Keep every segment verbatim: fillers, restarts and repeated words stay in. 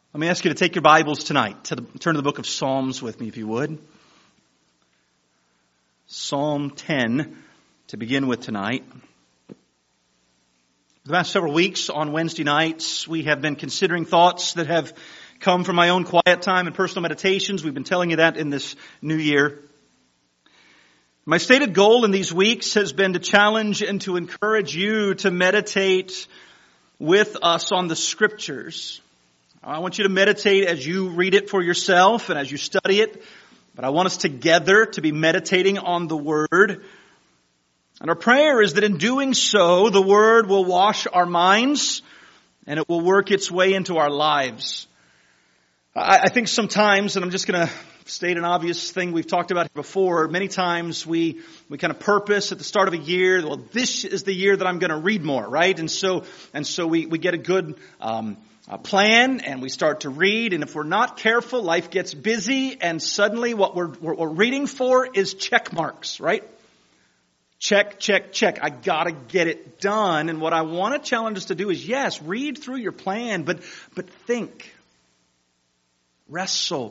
Let me ask you to take your Bibles tonight. To the, turn to the book of Psalms with me, if you would. Psalm ten, to begin with tonight. For the past several weeks on Wednesday nights, we have been considering thoughts that have come from my own quiet time and personal meditations. We've been telling you that in this new year. My stated goal in these weeks has been to challenge and to encourage you to meditate with us on the Scriptures. I want you to meditate as you read it for yourself and as you study it. But I want us together to be meditating on the Word. And our prayer is that in doing so, the Word will wash our minds and it will work its way into our lives. I, I think sometimes, and I'm just going to state an obvious thing we've talked about before, many times we, we kind of purpose at the start of a year, well, this is the year that I'm going to read more, right? And so, and so we, we get a good, um, a plan and we start to read, and if we're not careful, life gets busy and suddenly what we're, what we're reading for is check marks, right? Check, check, check. I gotta get it done. And what I want to challenge us to do is, yes, read through your plan, but, but think, wrestle,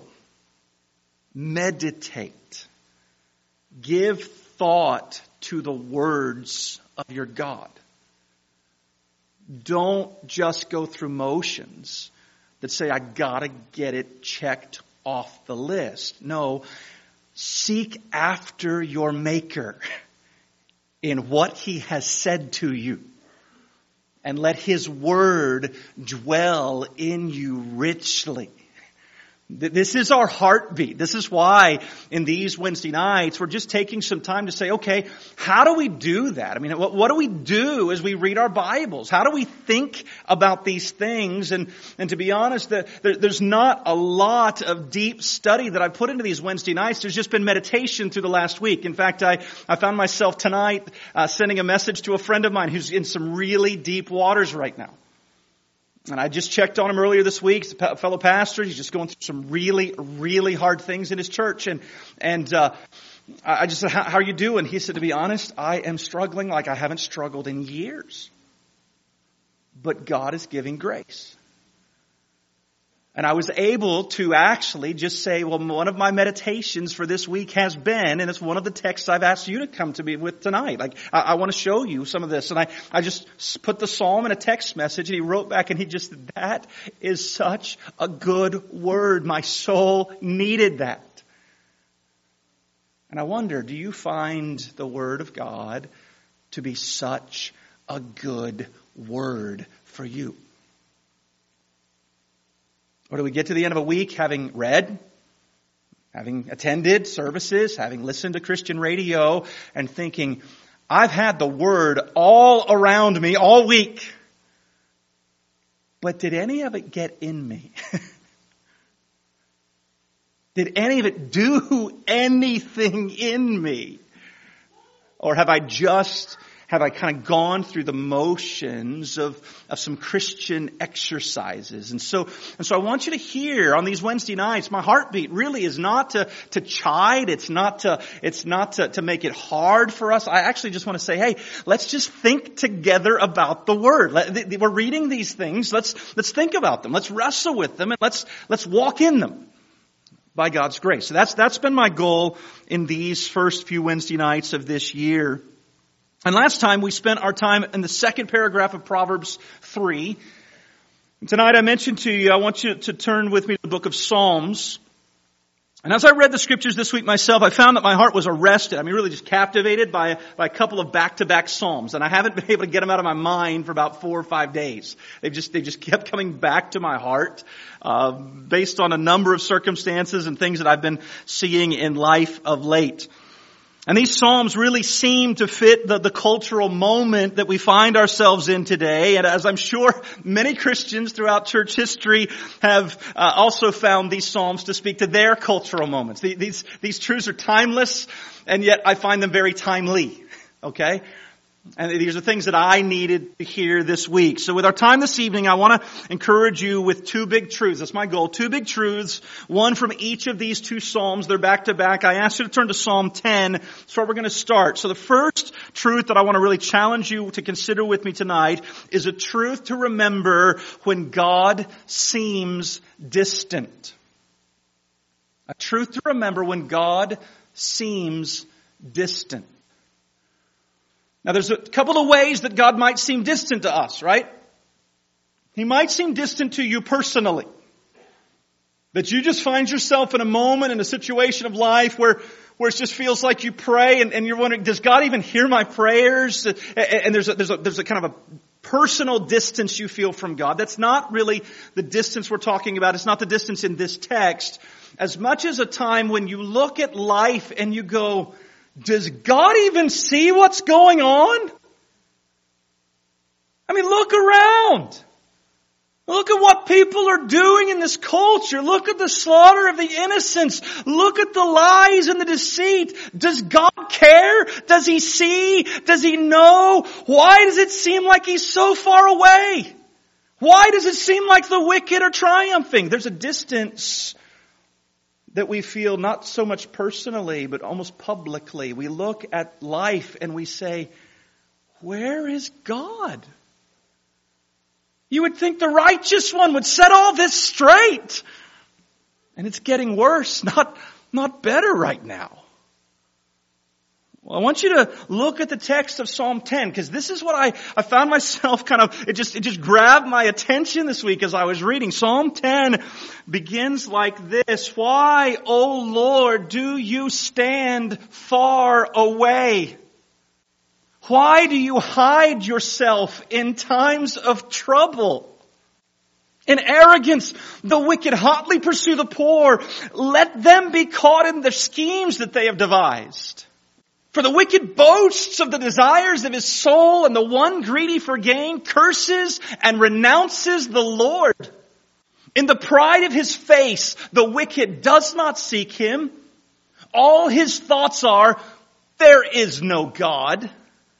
meditate, give thought to the words of your God. Don't just go through motions that say, I gotta get it checked off the list. No, seek after your Maker in what He has said to you. And let His Word dwell in you richly. This is our heartbeat. This is why in these Wednesday nights, we're just taking some time to say, okay, how do we do that? I mean, what, what do we do as we read our Bibles? How do we think about these things? And, and to be honest, the, there, there's not a lot of deep study that I've put into these Wednesday nights. There's just been meditation through the last week. In fact, I, I found myself tonight uh, sending a message to a friend of mine who's in some really deep waters right now. And I just checked on him earlier this week. He's a fellow pastor. He's just going through some really, really hard things in his church. And and uh, I just said, how, how are you doing? He said, to be honest, I am struggling like I haven't struggled in years. But God is giving grace. And I was able to actually just say, well, one of my meditations for this week has been, and it's one of the texts I've asked you to come to me with tonight. Like, I, I want to show you some of this. And I, I just put the psalm in a text message, and he wrote back, and he just said, that is such a good word. My soul needed that. And I wonder, do you find the Word of God to be such a good word for you? Or do we get to the end of a week having read, having attended services, having listened to Christian radio, and thinking, I've had the Word all around me all week, but did any of it get in me? Did any of it do anything in me? Or have I just... Have I kind of gone through the motions of, of some Christian exercises? And so, and so I want you to hear on these Wednesday nights, my heartbeat really is not to, to chide. It's not to, it's not to, to make it hard for us. I actually just want to say, hey, let's just think together about the Word. Let, we're reading these things. Let's, let's think about them. Let's wrestle with them and let's, let's walk in them by God's grace. So that's, that's been my goal in these first few Wednesday nights of this year. And last time we spent our time in the second paragraph of Proverbs three. And tonight I mentioned to you, I want you to turn with me to the book of Psalms. And as I read the scriptures this week myself, I found that my heart was arrested. I mean, really just captivated by, by a couple of back-to-back Psalms. And I haven't been able to get them out of my mind for about four or five days. They've just, they've just kept coming back to my heart, uh, based on a number of circumstances and things that I've been seeing in life of late. And these Psalms really seem to fit the, the cultural moment that we find ourselves in today. And as I'm sure many Christians throughout church history have uh, also found these Psalms to speak to their cultural moments. These, these truths are timeless, and yet I find them very timely. Okay? And these are things that I needed to hear this week. So with our time this evening, I want to encourage you with two big truths. That's my goal. Two big truths. One from each of these two Psalms. They're back to back. I asked you to turn to Psalm ten. That's where we're going to start. So the first truth that I want to really challenge you to consider with me tonight is a truth to remember when God seems distant. A truth to remember when God seems distant. Now there's a couple of ways that God might seem distant to us, right? He might seem distant to you personally. That you just find yourself in a moment, in a situation of life where, where it just feels like you pray and, and you're wondering, does God even hear my prayers? And, and there's a, there's a, there's a kind of a personal distance you feel from God. That's not really the distance we're talking about. It's not the distance in this text. As much as a time when you look at life and you go, does God even see what's going on? I mean, look around. Look at what people are doing in this culture. Look at the slaughter of the innocents. Look at the lies and the deceit. Does God care? Does He see? Does He know? Why does it seem like He's so far away? Why does it seem like the wicked are triumphing? There's a distance that we feel not so much personally, but almost publicly. We look at life and we say, where is God? You would think the righteous one would set all this straight. And it's getting worse, not, not better right now. Well, I want you to look at the text of Psalm ten, because this is what I, I found myself kind of, it just, it just grabbed my attention this week as I was reading. Psalm ten begins like this. Why, O Lord, do you stand far away? Why do you hide yourself in times of trouble? In arrogance, the wicked hotly pursue the poor. Let them be caught in the schemes that they have devised. For the wicked boasts of the desires of his soul, and the one greedy for gain curses and renounces the Lord. In the pride of his face, the wicked does not seek him. All his thoughts are, there is no God.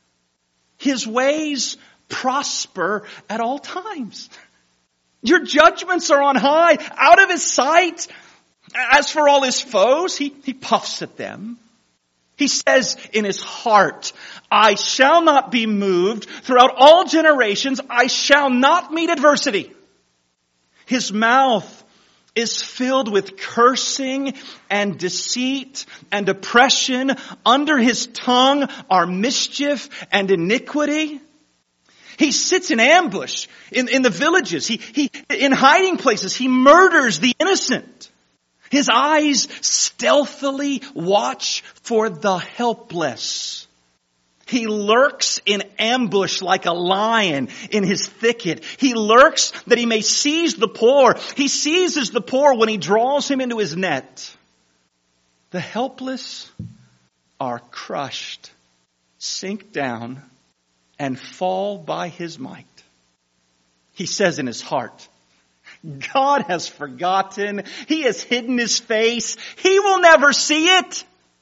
His ways prosper at all times. Your judgments are on high, out of his sight. As for all his foes, he, he puffs at them. He says in his heart, I shall not be moved. Throughout all generations, I shall not meet adversity. His mouth is filled with cursing and deceit and oppression. Under his tongue are mischief and iniquity. He sits in ambush in, in the villages. He, he, in hiding places, he murders the innocent. His eyes stealthily watch for the helpless. He lurks in ambush like a lion in his thicket. He lurks that he may seize the poor. He seizes the poor when he draws him into his net. The helpless are crushed, sink down, and fall by his might. He says in his heart, God has forgotten. He has hidden his face. He will never see it.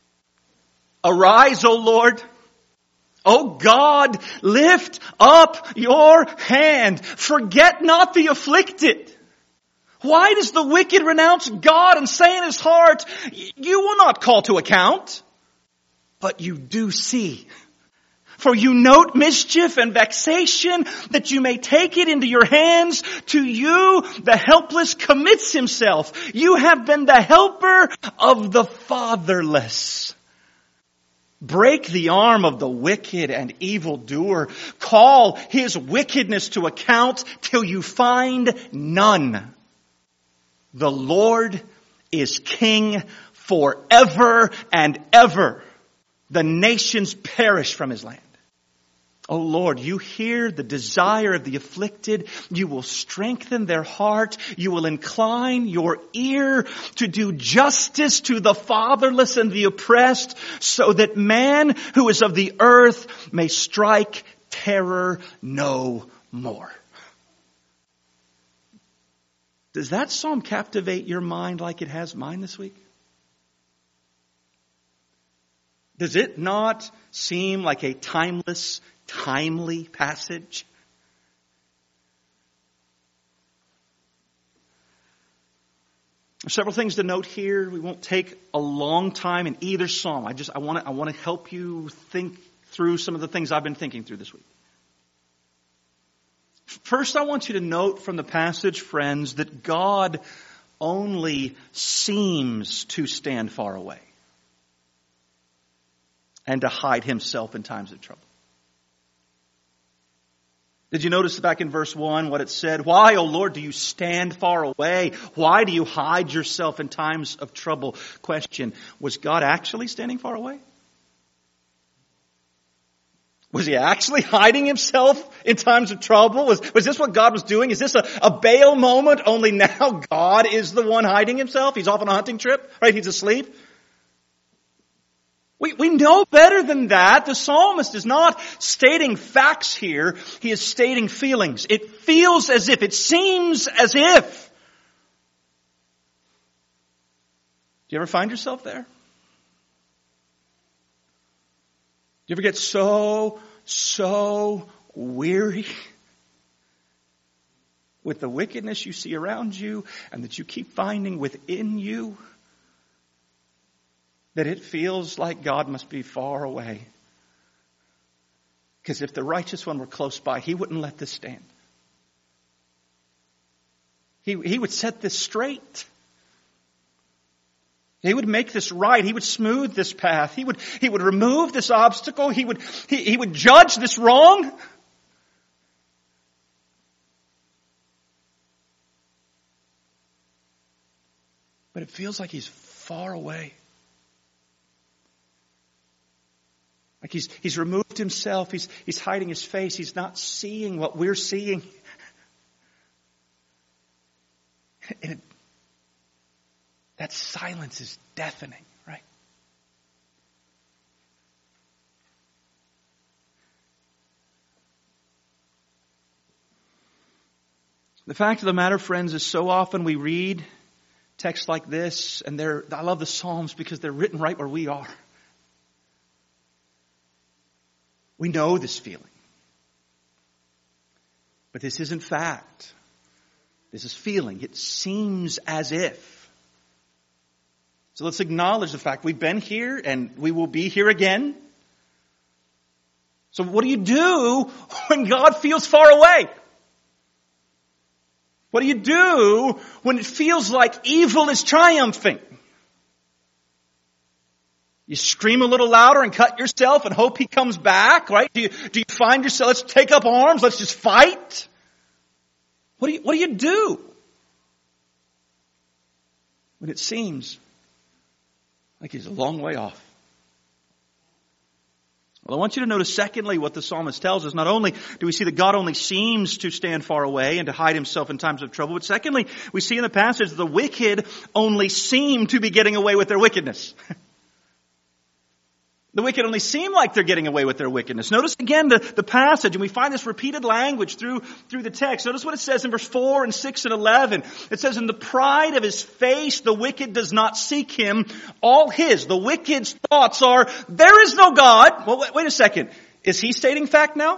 Arise, O Lord. O God, lift up your hand. Forget not the afflicted. Why does the wicked renounce God and say in his heart, you will not call to account? But you do see. For you note mischief and vexation, that you may take it into your hands. To you, the helpless commits himself. You have been the helper of the fatherless. Break the arm of the wicked and evildoer. Call his wickedness to account till you find none. The Lord is king forever and ever. The nations perish from his land. O Lord, you hear the desire of the afflicted. You will strengthen their heart. You will incline your ear to do justice to the fatherless and the oppressed, so that man who is of the earth may strike terror no more. Does that psalm captivate your mind like it has mine this week? Does it not seem like a timeless, timely passage? Several things to note here. We won't take a long time in either psalm. I just I want to I want to help you think through some of the things I've been thinking through this week. First, I want you to note from the passage, friends, that God only seems to stand far away and to hide himself in times of trouble. Did you notice back in verse one what it said? Why, O Lord, do you stand far away? Why do you hide yourself in times of trouble? Question, was God actually standing far away? Was he actually hiding himself in times of trouble? Was, was this what God was doing? Is this a, a Baal moment, only now God is the one hiding himself? He's off on a hunting trip, right? He's asleep. We, we know better than that. The psalmist is not stating facts here. He is stating feelings. It feels as if, it seems as if. Do you ever find yourself there? Do you ever get so, so weary with the wickedness you see around you and that you keep finding within you that it feels like God must be far away? Because if the righteous one were close by, he wouldn't let this stand. He, he would set this straight. He would make this right. He would smooth this path. He would, he would remove this obstacle. He would, he, he would judge this wrong. But it feels like he's far away. Like he's, he's removed himself. He's, he's hiding his face. He's not seeing what we're seeing. And it, that silence is deafening, right? The fact of the matter, friends, is so often we read texts like this, and they're, I love the Psalms because they're written right where we are. We know this feeling. But this isn't fact. This is feeling. It seems as if. So let's acknowledge the fact we've been here and we will be here again. So what do you do when God feels far away? What do you do when it feels like evil is triumphing? You scream a little louder and cut yourself and hope he comes back, right? Do you, do you find yourself, let's take up arms, let's just fight? What do you, what do you do when it seems like he's a long way off? Well, I want you to notice secondly what the psalmist tells us. Not only do we see that God only seems to stand far away and to hide himself in times of trouble, but secondly, we see in the passage that the wicked only seem to be getting away with their wickedness. The wicked only seem like they're getting away with their wickedness. Notice again the, the passage, and we find this repeated language through, through the text. Notice what it says in verse four and six and eleven. It says, in the pride of his face, the wicked does not seek him. All his, the wicked's thoughts are, there is no God. Well, wait, wait a second. Is he stating fact now?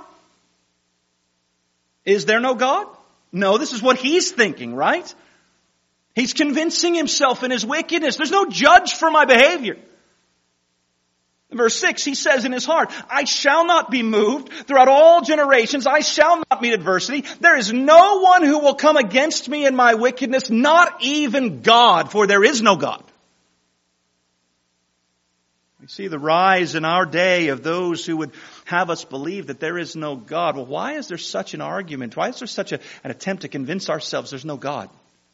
Is there no God? No, this is what he's thinking, right? He's convincing himself in his wickedness. There's no judge for my behavior. In verse six, he says in his heart, I shall not be moved. Throughout all generations, I shall not meet adversity. There is no one who will come against me in my wickedness, not even God, for there is no God. We see the rise in our day of those who would have us believe that there is no God. Well, why is there such an argument? Why is there such a, an attempt to convince ourselves there's no God?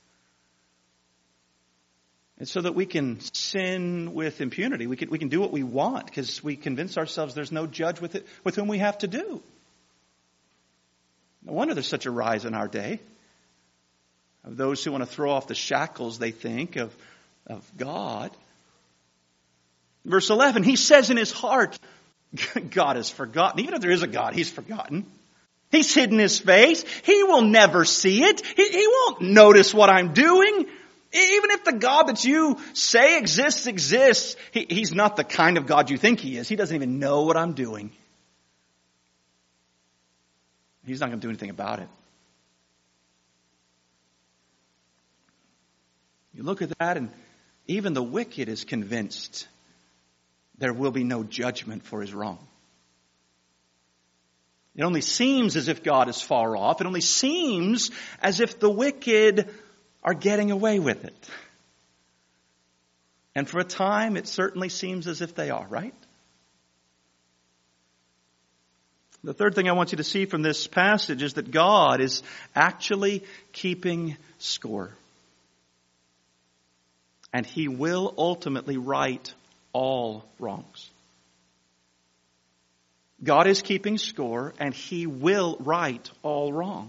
It's so that we can sin with impunity. We can, we can do what we want because we convince ourselves there's no judge with it, with whom we have to do. No wonder there's such a rise in our day of those who want to throw off the shackles, they think, of, of God. Verse eleven, he says in his heart, God has forgotten. Even if there is a God, he's forgotten. He's hidden his face. He will never see it. He, he won't notice what I'm doing. Even if the God that you say exists, exists, he, he's not the kind of God you think he is. He doesn't even know what I'm doing. He's not going to do anything about it. You look at that, and even the wicked is convinced there will be no judgment for his wrong. It only seems as if God is far off. It only seems as if the wicked are getting away with it. And for a time, it certainly seems as if they are, right? The third thing I want you to see from this passage is that God is actually keeping score. And he will ultimately right all wrongs. God is keeping score, and he will right all wrongs.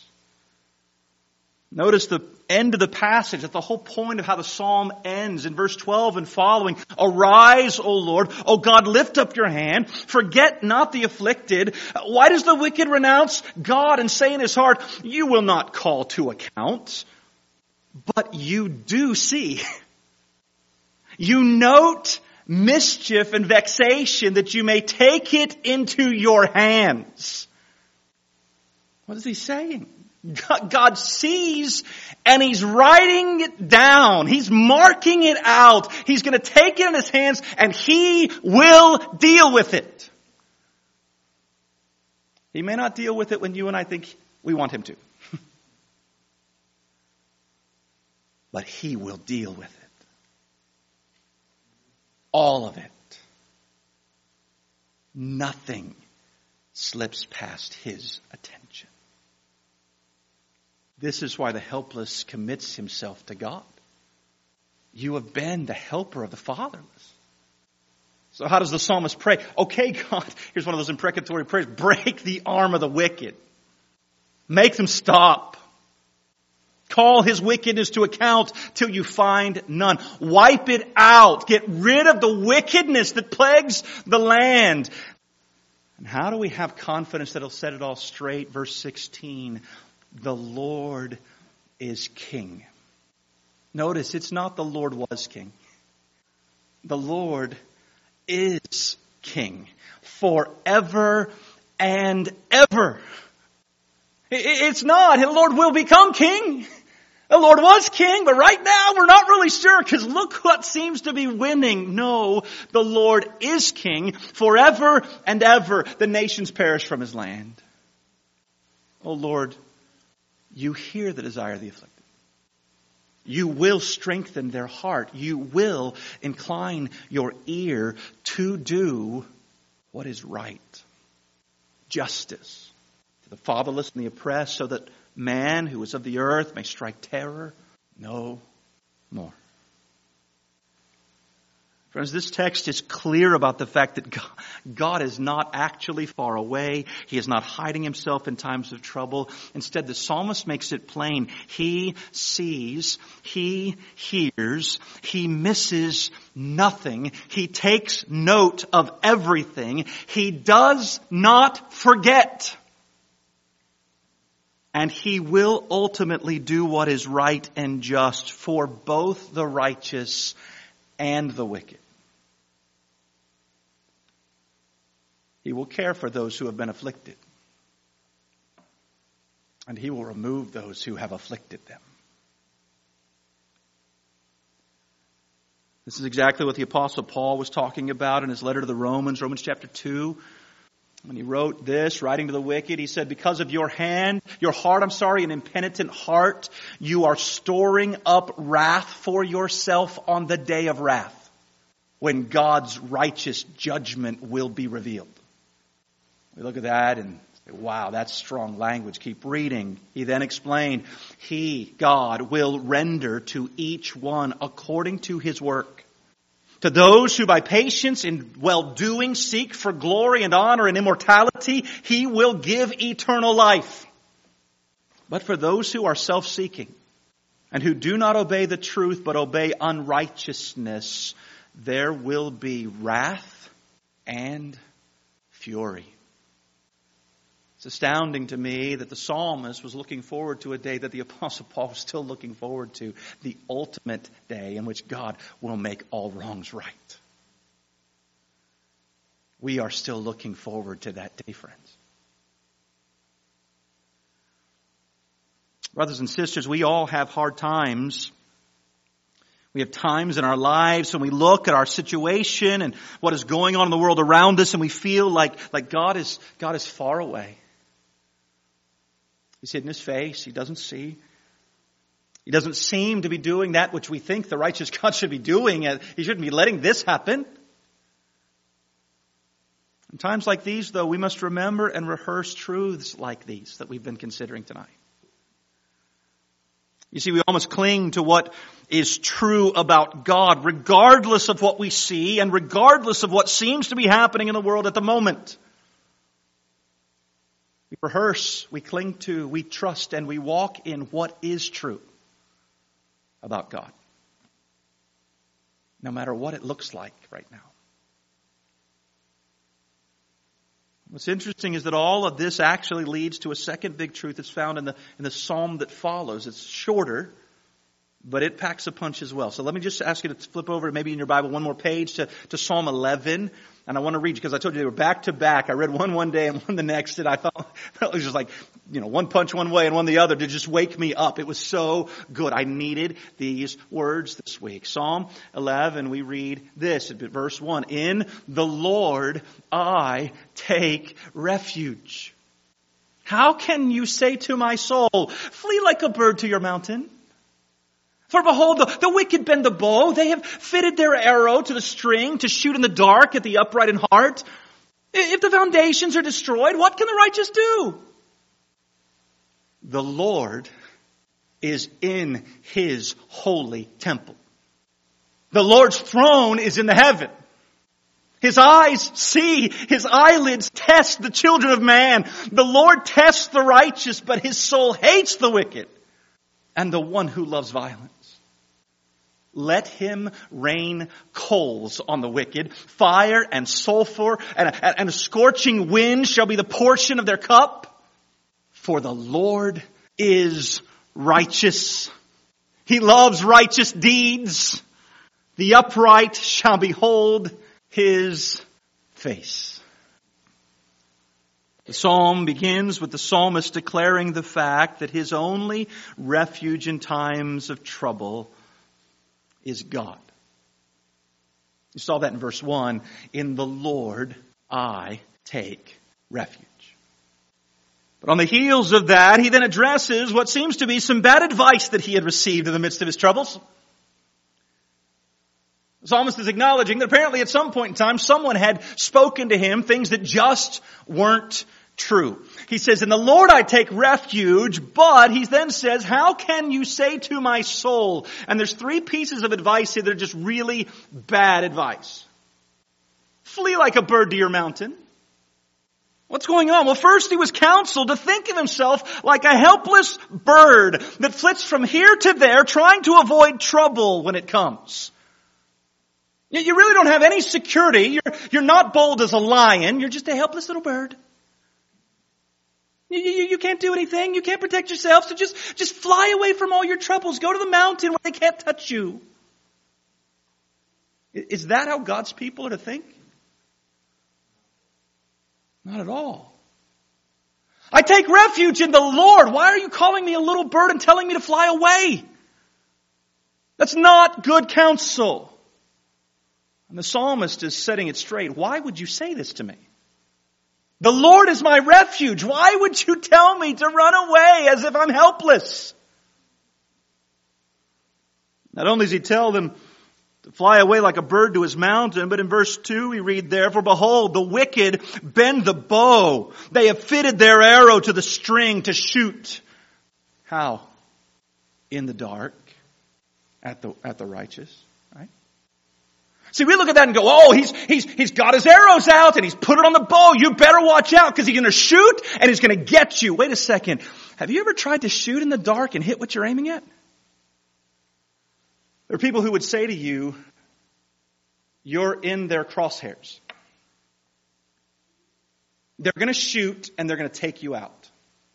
Notice the end of the passage, that's the whole point of how the psalm ends in verse twelve and following. Arise, O Lord. O God, lift up your hand. Forget not the afflicted. Why does the wicked renounce God and say in his heart, you will not call to account? But you do see. You note mischief and vexation that you may take it into your hands. What is he saying? God sees and he's writing it down. He's marking it out. He's going to take it in his hands and he will deal with it. He may not deal with it when you and I think we want him to. But he will deal with it. All of it. Nothing slips past his attention. This is why the helpless commits himself to God. You have been the helper of the fatherless. So how does the psalmist pray? Okay, God, here's one of those imprecatory prayers. Break the arm of the wicked. Make them stop. Call his wickedness to account till you find none. Wipe it out. Get rid of the wickedness that plagues the land. And how do we have confidence that he'll set it all straight? Verse sixteen, the Lord is king. Notice, it's not the Lord was king. The Lord is king forever and ever. It's not. The Lord will become king. The Lord was king, but right now we're not really sure because look what seems to be winning. No, the Lord is king forever and ever. The nations perish from his land. Oh Lord, you hear the desire of the afflicted. You will strengthen their heart. You will incline your ear to do what is right. Justice to the fatherless and the oppressed, so that man who is of the earth may strike terror no more. Friends, this text is clear about the fact that God, God is not actually far away. He is not hiding himself in times of trouble. Instead, the psalmist makes it plain. He sees, he hears, he misses nothing. He takes note of everything. He does not forget. And he will ultimately do what is right and just for both the righteous and the wicked. He will care for those who have been afflicted. And he will remove those who have afflicted them. This is exactly what the Apostle Paul was talking about in his letter to the Romans, Romans chapter two. When he wrote this, writing to the wicked, he said, because of your hand, your heart, I'm sorry, an impenitent heart, you are storing up wrath for yourself on the day of wrath, when God's righteous judgment will be revealed. We look at that and say, wow, that's strong language. Keep reading. He then explained, he, God, will render to each one according to his work. To those who by patience in well-doing seek for glory and honor and immortality, he will give eternal life. But for those who are self-seeking and who do not obey the truth but obey unrighteousness, there will be wrath and fury. It's astounding to me that the psalmist was looking forward to a day that the Apostle Paul was still looking forward to, the ultimate day in which God will make all wrongs right. We are still looking forward to that day, friends. Brothers and sisters, we all have hard times. We have times in our lives when we look at our situation and what is going on in the world around us and we feel like, like God is, God is far away. He's hidden his face. He doesn't see. He doesn't seem to be doing that which we think the righteous God should be doing. He shouldn't be letting this happen. In times like these, though, we must remember and rehearse truths like these that we've been considering tonight. You see, we almost cling to what is true about God, regardless of what we see and regardless of what seems to be happening in the world at the moment. We rehearse, we cling to, we trust, and we walk in what is true about God. No matter what it looks like right now. What's interesting is that all of this actually leads to a second big truth that's found in the, in the psalm that follows. It's shorter, but it packs a punch as well. So let me just ask you to flip over maybe in your Bible one more page to, to Psalm eleven. And I want to read, because I told you they were back to back. I read one one day and one the next, and I thought it was just like, you know, one punch one way and one the other to just wake me up. It was so good. I needed these words this week. Psalm eleven, we read this at verse one. In the Lord I take refuge. How can you say to my soul, flee like a bird to your mountain? For behold, the, the wicked bend the bow. They have fitted their arrow to the string to shoot in the dark at the upright in heart. If the foundations are destroyed, what can the righteous do? The Lord is in his holy temple. The Lord's throne is in the heaven. His eyes see, his eyelids test the children of man. The Lord tests the righteous, but his soul hates the wicked and the one who loves violence. Let him rain coals on the wicked. Fire and sulfur and a, and a scorching wind shall be the portion of their cup. For the Lord is righteous. He loves righteous deeds. The upright shall behold his face. The psalm begins with the psalmist declaring the fact that his only refuge in times of trouble is God. You saw that in verse one. In the Lord I take refuge. But on the heels of that, he then addresses what seems to be some bad advice that he had received in the midst of his troubles. The psalmist is acknowledging that apparently at some point in time, someone had spoken to him things that just weren't true. He says, in the Lord I take refuge, but he then says, how can you say to my soul? And there's three pieces of advice here that are just really bad advice. Flee like a bird to your mountain. What's going on? Well, first he was counseled to think of himself like a helpless bird that flits from here to there trying to avoid trouble when it comes. You really don't have any security. You're, you're not bold as a lion. You're just a helpless little bird. You, you, you can't do anything. You can't protect yourself. So just, just fly away from all your troubles. Go to the mountain where they can't touch you. Is that how God's people are to think? Not at all. I take refuge in the Lord. Why are you calling me a little bird and telling me to fly away? That's not good counsel. And the psalmist is setting it straight. Why would you say this to me? The Lord is my refuge. Why would you tell me to run away as if I'm helpless? Not only does he tell them to fly away like a bird to his mountain, but in verse two we read there, for behold, the wicked bend the bow. They have fitted their arrow to the string to shoot. How? In the dark at the, at the righteous. Right? See, we look at that and go, oh, he's, he's, he's got his arrows out and he's put it on the bow. You better watch out because he's going to shoot and he's going to get you. Wait a second. Have you ever tried to shoot in the dark and hit what you're aiming at? There are people who would say to you, you're in their crosshairs. They're going to shoot and they're going to take you out.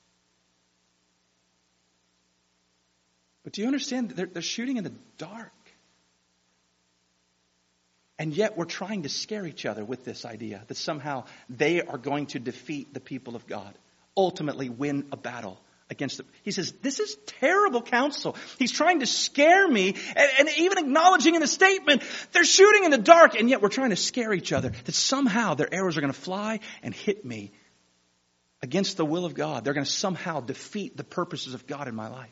But do you understand? They're, they're shooting in the dark. And yet we're trying to scare each other with this idea that somehow they are going to defeat the people of God, ultimately win a battle against them. He says, this is terrible counsel. He's trying to scare me, and, and even acknowledging in the statement, they're shooting in the dark, and yet we're trying to scare each other that somehow their arrows are going to fly and hit me against the will of God. They're going to somehow defeat the purposes of God in my life.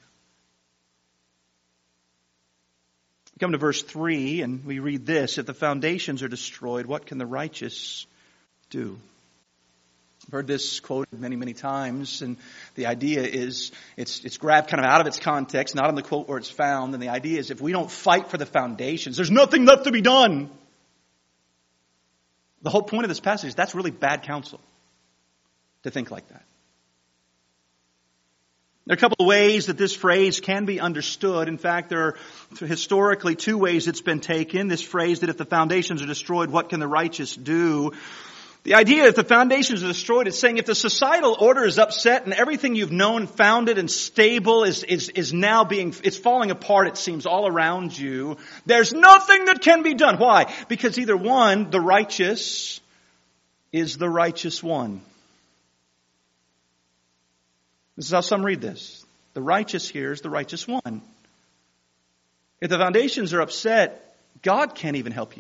We come to verse three and we read this. If the foundations are destroyed, what can the righteous do? I've heard this quoted many, many times, and the idea is it's it's grabbed kind of out of its context, not in the quote where it's found. And the idea is if we don't fight for the foundations, there's nothing left to be done. The whole point of this passage is that's really bad counsel to think like that. There are a couple of ways that this phrase can be understood. In fact, there are historically two ways it's been taken. This phrase that if the foundations are destroyed, what can the righteous do? The idea if the foundations are destroyed is saying if the societal order is upset and everything you've known, founded and stable is, is, is now being, it's falling apart, it seems, all around you. There's nothing that can be done. Why? Because either one, the righteous is the righteous one. This is how some read this. The righteous here is the righteous one. If the foundations are upset, God can't even help you.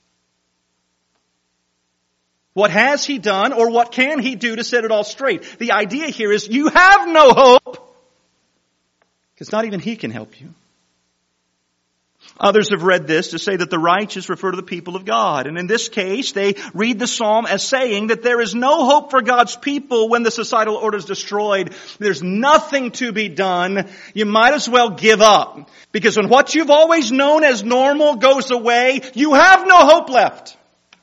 What has He done or what can He do to set it all straight? The idea here is you have no hope because not even He can help you. Others have read this to say that the righteous refer to the people of God. And in this case, they read the psalm as saying that there is no hope for God's people when the societal order is destroyed. There's nothing to be done. You might as well give up. Because when what you've always known as normal goes away, you have no hope left.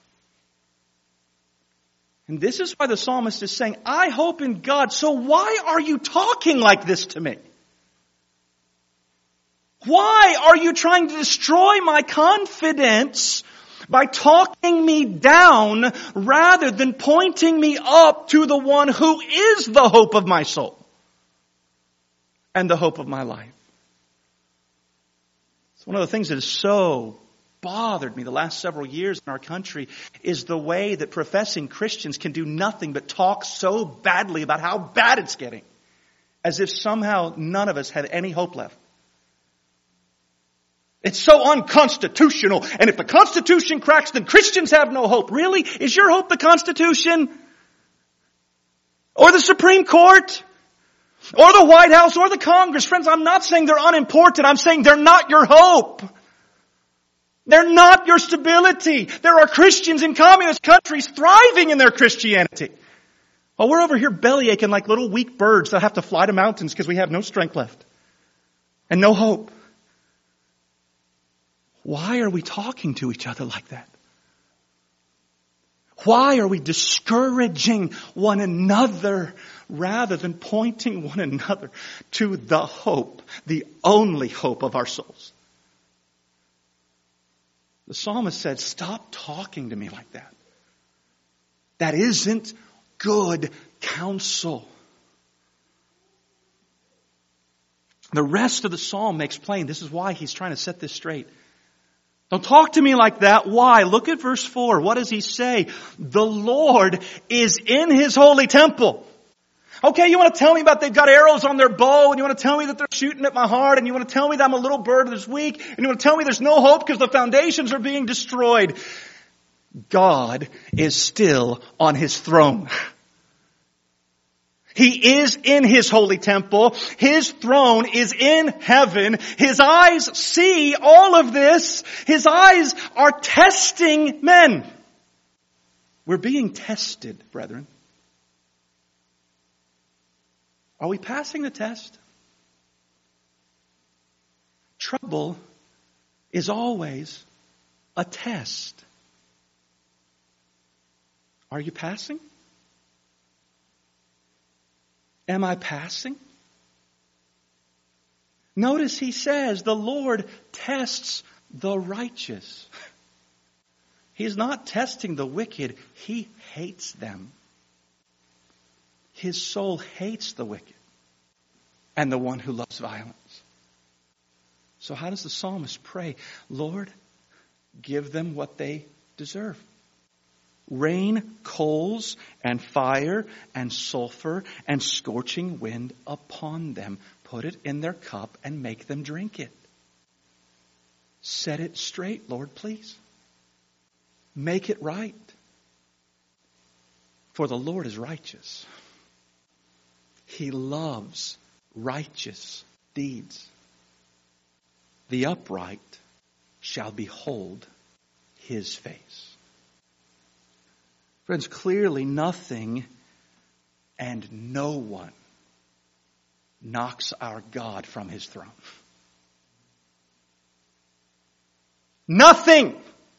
And this is why the psalmist is saying, I hope in God, so why are you talking like this to me? Why are you trying to destroy my confidence by talking me down rather than pointing me up to the one who is the hope of my soul and the hope of my life? It's one of the things that has so bothered me the last several years in our country is the way that professing Christians can do nothing but talk so badly about how bad it's getting, as if somehow none of us have any hope left. It's so unconstitutional. And if the Constitution cracks, then Christians have no hope. Really? Is your hope the Constitution? Or the Supreme Court? Or the White House? Or the Congress? Friends, I'm not saying they're unimportant. I'm saying they're not your hope. They're not your stability. There are Christians in communist countries thriving in their Christianity. While we're over here belly aching like little weak birds that have to fly to mountains because we have no strength left. And no hope. Why are we talking to each other like that? Why are we discouraging one another rather than pointing one another to the hope, the only hope of our souls? The psalmist said, stop talking to me like that. That isn't good counsel. The rest of the psalm makes plain this is why he's trying to set this straight. Don't talk to me like that. Why? Look at verse four. What does he say? The Lord is in His holy temple. Okay, you want to tell me about they've got arrows on their bow, and you want to tell me that they're shooting at my heart, and you want to tell me that I'm a little bird that's weak, and you want to tell me there's no hope because the foundations are being destroyed. God is still on His throne. He is in His holy temple. His throne is in heaven. His eyes see all of this. His eyes are testing men. We're being tested, brethren. Are we passing the test? Trouble is always a test. Are you passing? Am I passing? Notice he says the Lord tests the righteous. He's not testing the wicked. He hates them. His soul hates the wicked and the one who loves violence. So how does the psalmist pray? Lord, give them what they deserve. Rain, coals, and fire, and sulfur, and scorching wind upon them. Put it in their cup and make them drink it. Set it straight, Lord, please. Make it right. For the Lord is righteous. He loves righteous deeds. The upright shall behold His face. Friends, clearly nothing and no one knocks our God from His throne. Nothing,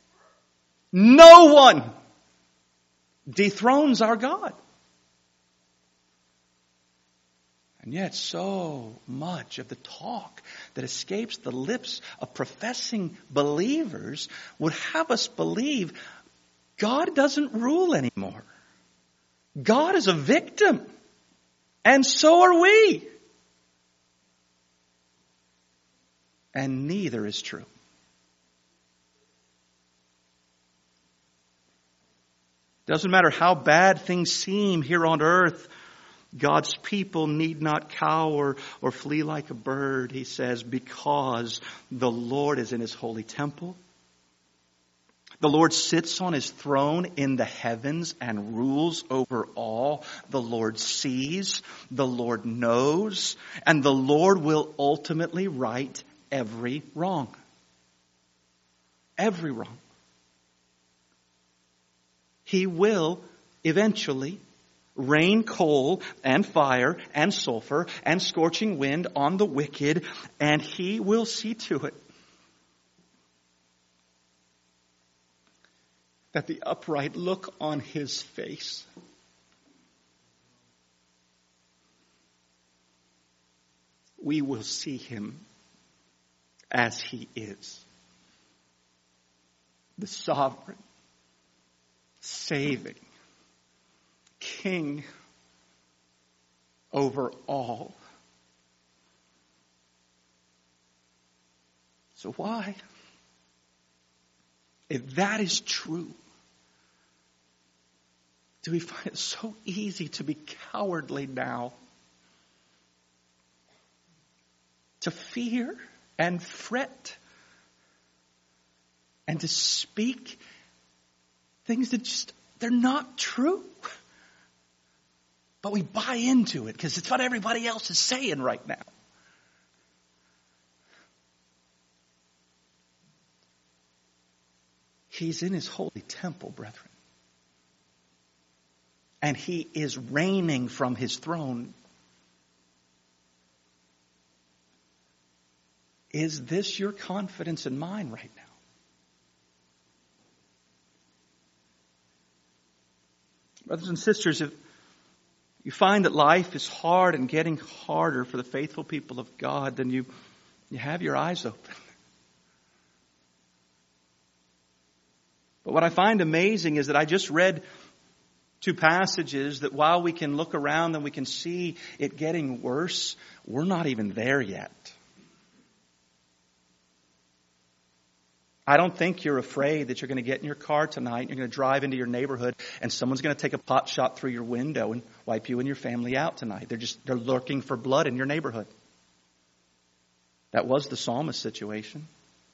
no one dethrones our God. And yet so much of the talk that escapes the lips of professing believers would have us believe God doesn't rule anymore. God is a victim. And so are we. And neither is true. Doesn't matter how bad things seem here on earth, God's people need not cower or flee like a bird, he says, because the Lord is in His holy temple. The Lord sits on His throne in the heavens and rules over all. The Lord sees, the Lord knows, and the Lord will ultimately right every wrong. Every wrong. He will eventually rain coal and fire and sulfur and scorching wind on the wicked, and He will see to it that the upright look on His face. We will see Him as He is. The sovereign, saving King over all. So why? If that is true, do we find it so easy to be cowardly now? To fear and fret and to speak things that just, they're not true. But we buy into it because it's what everybody else is saying right now. He's in His holy temple, brethren. And He is reigning from His throne. Is this your confidence and mine right now? Brothers and sisters, if you find that life is hard and getting harder for the faithful people of God, then you, you have your eyes open. But what I find amazing is that I just read two passages that while we can look around and we can see it getting worse, we're not even there yet. I don't think you're afraid that you're going to get in your car tonight, you're going to drive into your neighborhood, and someone's going to take a pot shot through your window and wipe you and your family out tonight. They're just, they're lurking for blood in your neighborhood. That was the psalmist situation.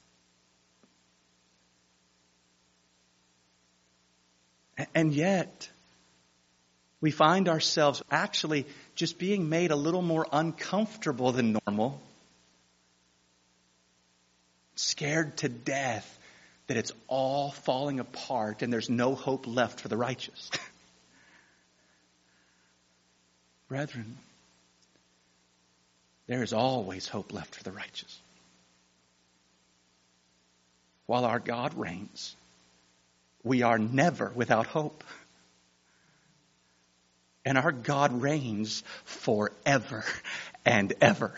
And yet, we find ourselves actually just being made a little more uncomfortable than normal. Scared to death that it's all falling apart and there's no hope left for the righteous. Brethren, there is always hope left for the righteous. While our God reigns, we are never without hope. And our God reigns forever and ever.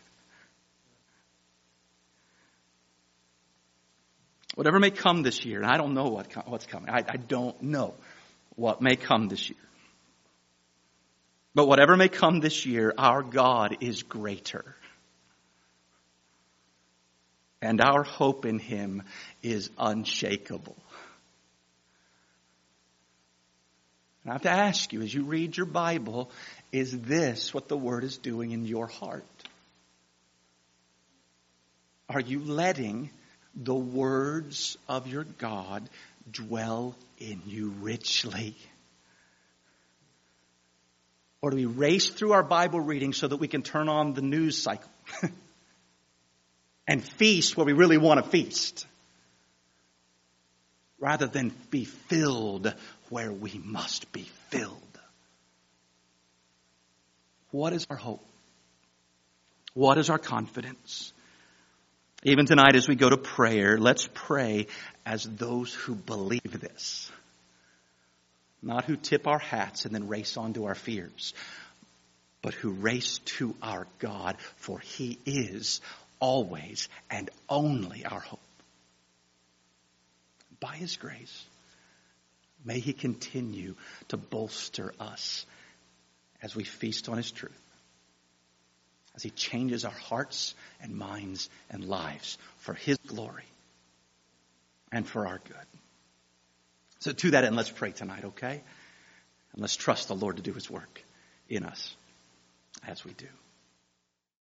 Whatever may come this year, and I don't know what what's coming. I, I don't know what may come this year. But whatever may come this year, our God is greater. And our hope in Him is unshakable. And I have to ask you, as you read your Bible, is this what the Word is doing in your heart? Are you letting the words of your God dwell in you richly? Or do we race through our Bible reading so that we can turn on the news cycle and feast where we really want to feast, rather than be filled where we must be filled? What is our hope? What is our confidence? Even tonight as we go to prayer, let's pray as those who believe this. Not who tip our hats and then race on to our fears, but who race to our God, for He is always and only our hope. By His grace, may He continue to bolster us as we feast on His truth, as He changes our hearts and minds and lives for His glory and for our good. So to that end, let's pray tonight, okay? And let's trust the Lord to do His work in us as we do.